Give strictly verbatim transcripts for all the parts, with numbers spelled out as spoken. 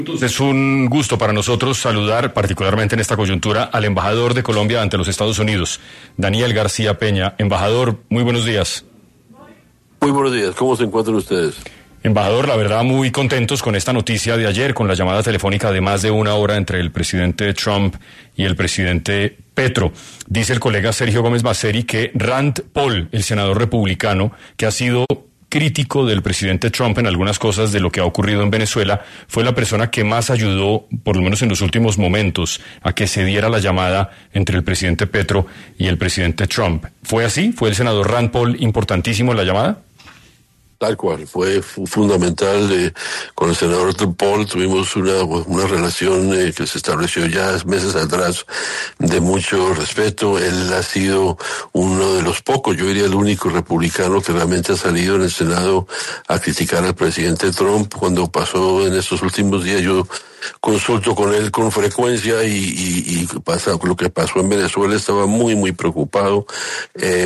Es un gusto para nosotros saludar, particularmente en esta coyuntura, al embajador de Colombia ante los Estados Unidos, Daniel García Peña. Embajador, muy buenos días. Muy buenos días, ¿cómo se encuentran ustedes? Embajador, la verdad muy contentos con esta noticia de ayer, con la llamada telefónica de más de una hora entre el presidente Trump y el presidente Petro. Dice el colega Sergio Gómez Maceri que Rand Paul, el senador republicano, que ha sido crítico del presidente Trump en algunas cosas de lo que ha ocurrido en Venezuela, fue la persona que más ayudó, por lo menos en los últimos momentos, a que se diera la llamada entre el presidente Petro y el presidente Trump. ¿Fue así? ¿Fue el senador Rand Paul importantísimo en la llamada? Tal cual, fue fundamental. Eh, con el senador Paul tuvimos una, una relación eh, que se estableció ya meses atrás de mucho respeto. Él ha sido uno de los pocos, yo diría el único republicano que realmente ha salido en el Senado a criticar al presidente Trump. Cuando pasó en estos últimos días, yo consulto con él con frecuencia y, y, y pasa lo que pasó en Venezuela, estaba muy muy preocupado eh,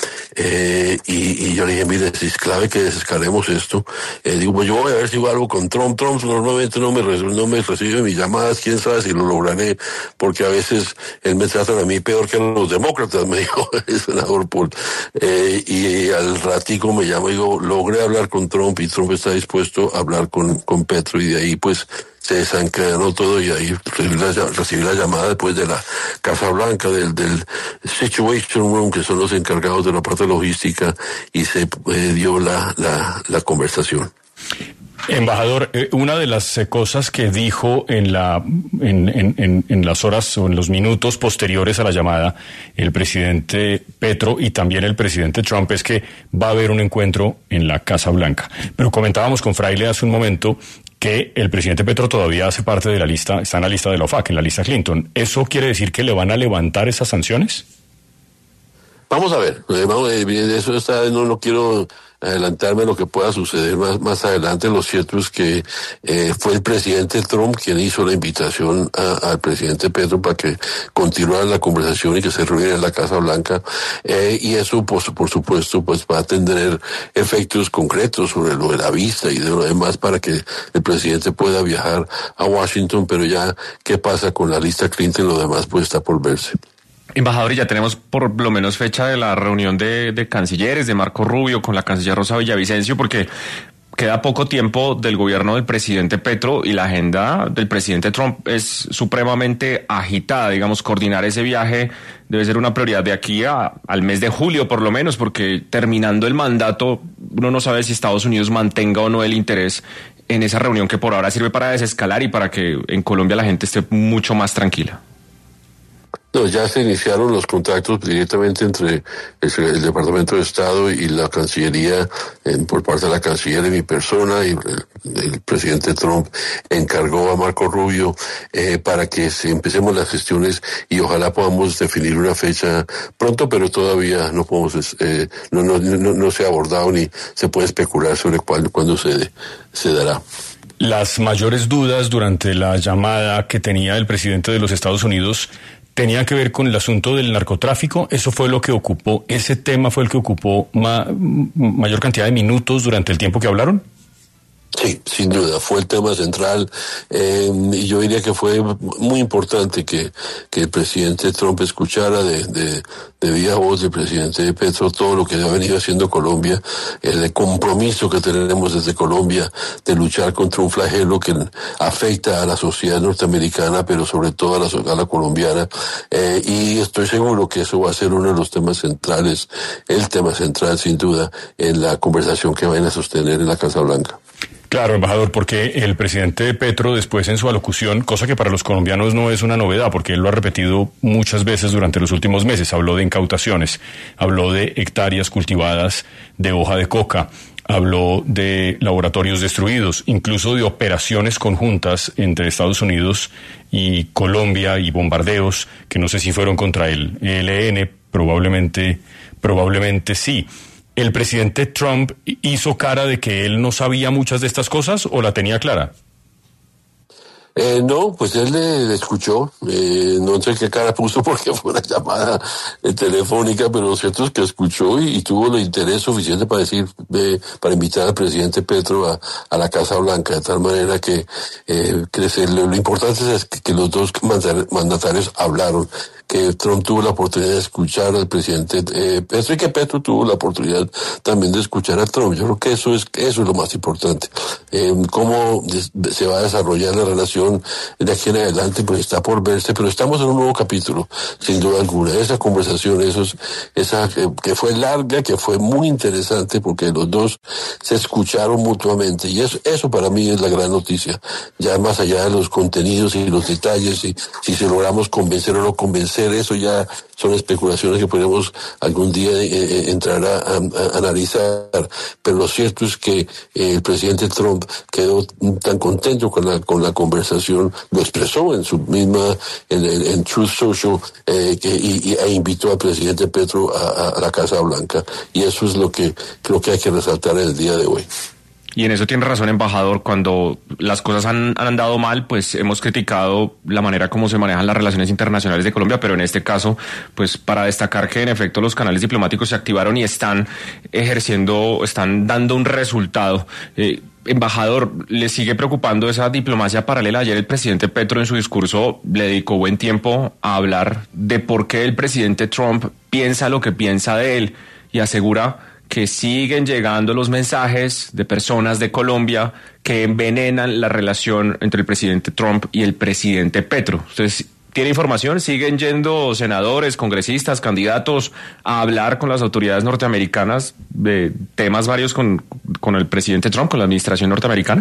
eh, y, y yo le dije, mire, si es clave que desescalemos esto. Eh, digo, pues yo voy a ver si hago algo con Trump. Trump normalmente no me, no me recibe mis llamadas, quién sabe si lo lograré, porque a veces él me trata a mí peor que a los demócratas, me dijo el senador Paul. Eh, y al ratico me llama y digo, logré hablar con Trump y Trump está dispuesto a hablar con, con Petro, y de ahí pues se desencadenó todo, y ahí recibí la, recibí la llamada después de la Casa Blanca, del, del Situation Room, que son los encargados de la parte logística, y se eh, dio la, la, la conversación. Embajador, eh, una de las eh, cosas que dijo en la en, en, en, en las horas o en los minutos posteriores a la llamada el presidente Petro y también el presidente Trump es que va a haber un encuentro en la Casa Blanca. Pero comentábamos con Fraile hace un momento que el presidente Petro todavía hace parte de la lista, está en la lista de la OFAC, en la lista Clinton. ¿Eso quiere decir que le van a levantar esas sanciones? Vamos a ver, vamos, eso está, no, no quiero adelantarme a lo que pueda suceder más, más adelante. Lo cierto es que eh, fue el presidente Trump quien hizo la invitación a, al presidente Petro para que continuara la conversación y que se reuniera en la Casa Blanca, eh, y eso pues, por supuesto pues va a tener efectos concretos sobre lo de la vista y de lo demás para que el presidente pueda viajar a Washington, pero ya qué pasa con la lista Clinton y lo demás pues está por verse. Embajador, y ya tenemos por lo menos fecha de la reunión de, de cancilleres, de Marco Rubio con la canciller Rosa Villavicencio, porque queda poco tiempo del gobierno del presidente Petro y la agenda del presidente Trump es supremamente agitada. Digamos, coordinar ese viaje debe ser una prioridad de aquí a, al mes de julio, por lo menos, porque terminando el mandato, uno no sabe si Estados Unidos mantenga o no el interés en esa reunión que por ahora sirve para desescalar y para que en Colombia la gente esté mucho más tranquila. No, ya se iniciaron los contactos directamente entre el, el Departamento de Estado y la Cancillería, en, por parte de la Canciller y mi persona, y el, el presidente Trump encargó a Marco Rubio eh, para que se empecemos las gestiones y ojalá podamos definir una fecha pronto, pero todavía no podemos, eh, no, no, no, no se ha abordado ni se puede especular sobre cuándo, cuándo se, se dará. Las mayores dudas durante la llamada que tenía el presidente de los Estados Unidos tenía que ver con el asunto del narcotráfico. Eso fue lo que ocupó, ese tema fue el que ocupó ma, mayor cantidad de minutos durante el tiempo que hablaron. Sí, sin duda, fue el tema central, eh, y yo diría que fue muy importante que, que el presidente Trump escuchara de, de, de viva voz del presidente Petro todo lo que ha venido haciendo Colombia, el compromiso que tenemos desde Colombia de luchar contra un flagelo que afecta a la sociedad norteamericana, pero sobre todo a la, a la colombiana, eh, y estoy seguro que eso va a ser uno de los temas centrales, el tema central sin duda, en la conversación que vayan a sostener en la Casa Blanca. Claro, embajador, porque el presidente Petro después en su alocución, cosa que para los colombianos no es una novedad, porque él lo ha repetido muchas veces durante los últimos meses, habló de incautaciones, habló de hectáreas cultivadas de hoja de coca, habló de laboratorios destruidos, incluso de operaciones conjuntas entre Estados Unidos y Colombia y bombardeos que no sé si fueron contra el E L N, probablemente, probablemente sí. ¿El presidente Trump hizo cara de que él no sabía muchas de estas cosas o la tenía clara? Eh, no, pues él le, le escuchó, eh, no sé qué cara puso porque fue una llamada eh, telefónica, pero lo cierto es que escuchó y, y tuvo el interés suficiente para decir, eh, para invitar al presidente Petro a, a la Casa Blanca, de tal manera que, eh, que se, lo, lo importante es que, que los dos mandatarios hablaron, que Trump tuvo la oportunidad de escuchar al presidente eh, Petro y que Petro tuvo la oportunidad también de escuchar a Trump. Yo creo que eso es eso es lo más importante. Eh, cómo de, se va a desarrollar la relación de aquí en adelante, pues está por verse, pero estamos en un nuevo capítulo, sin duda alguna. Esa conversación, esos, esa eh, que fue larga, que fue muy interesante, porque los dos se escucharon mutuamente, y eso, eso para mí es la gran noticia. Ya más allá de los contenidos y los detalles, y si se logramos convencer o no convencer, eso ya son especulaciones que podemos algún día eh, entrar a, a, a analizar, pero lo cierto es que eh, el presidente Trump quedó tan contento con la con la conversación, lo expresó en su misma en, en, en Truth Social, eh, que, y, y, e invitó al presidente Petro a, a la Casa Blanca, y eso es lo que creo que hay que resaltar en el día de hoy. Y en eso tiene razón, embajador, cuando las cosas han, han andado mal, pues hemos criticado la manera como se manejan las relaciones internacionales de Colombia, pero en este caso, pues para destacar que en efecto los canales diplomáticos se activaron y están ejerciendo, están dando un resultado. Eh, Embajador, ¿le sigue preocupando esa diplomacia paralela? Ayer el presidente Petro en su discurso le dedicó buen tiempo a hablar de por qué el presidente Trump piensa lo que piensa de él y asegura que siguen llegando los mensajes de personas de Colombia que envenenan la relación entre el presidente Trump y el presidente Petro. ¿Ustedes tiene información? ¿Siguen yendo senadores, congresistas, candidatos a hablar con las autoridades norteamericanas de temas varios con, con el presidente Trump, con la administración norteamericana?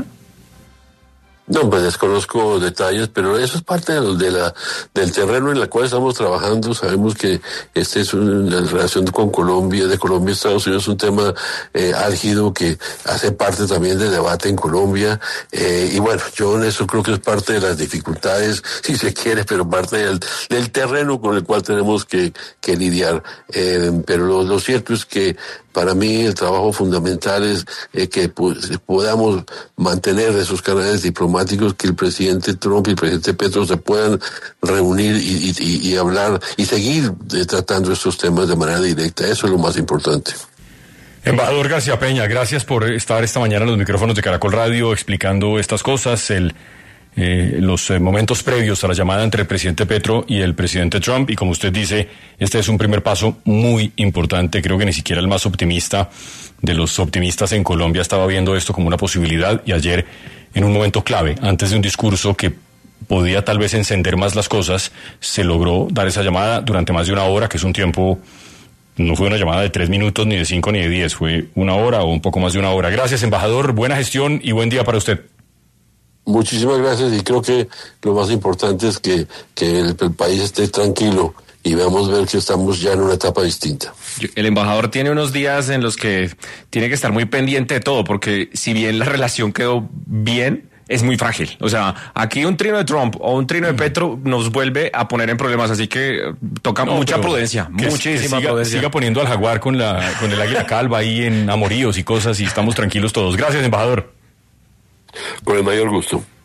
No, pues desconozco detalles, pero eso es parte de, lo, de la del terreno en el cual estamos trabajando. Sabemos que este es una relación con Colombia, de Colombia y Estados Unidos, es un tema eh, álgido que hace parte también del debate en Colombia. Eh, y bueno, yo en eso creo que es parte de las dificultades, si se quiere, pero parte del, del terreno con el cual tenemos que, que lidiar. Eh, pero lo, lo cierto es que para mí el trabajo fundamental es eh, que pues, podamos mantener esos canales diplomáticos, que el presidente Trump y el presidente Petro se puedan reunir y, y, y hablar y seguir eh, tratando estos temas de manera directa. Eso es lo más importante. Embajador García Peña, gracias por estar esta mañana en los micrófonos de Caracol Radio explicando estas cosas, el Eh, los eh, momentos previos a la llamada entre el presidente Petro y el presidente Trump, y como usted dice, este es un primer paso muy importante. Creo que ni siquiera el más optimista de los optimistas en Colombia estaba viendo esto como una posibilidad, y ayer, en un momento clave, antes de un discurso que podía tal vez encender más las cosas, se logró dar esa llamada durante más de una hora, que es un tiempo. No fue una llamada de tres minutos, ni de cinco, ni de diez, fue una hora o un poco más de una hora. Gracias, embajador, buena gestión y buen día para usted. Muchísimas gracias, y creo que lo más importante es que, que el, el país esté tranquilo y veamos ver que estamos ya en una etapa distinta. El embajador tiene unos días en los que tiene que estar muy pendiente de todo, porque si bien la relación quedó bien, es muy frágil. O sea, aquí un trino de Trump o un trino de Petro nos vuelve a poner en problemas, así que toca no, mucha prudencia, que, muchísima que siga, prudencia. Siga poniendo al jaguar con la con el águila calva ahí en amoríos y cosas, y estamos tranquilos todos. Gracias, embajador. Con el mayor gusto.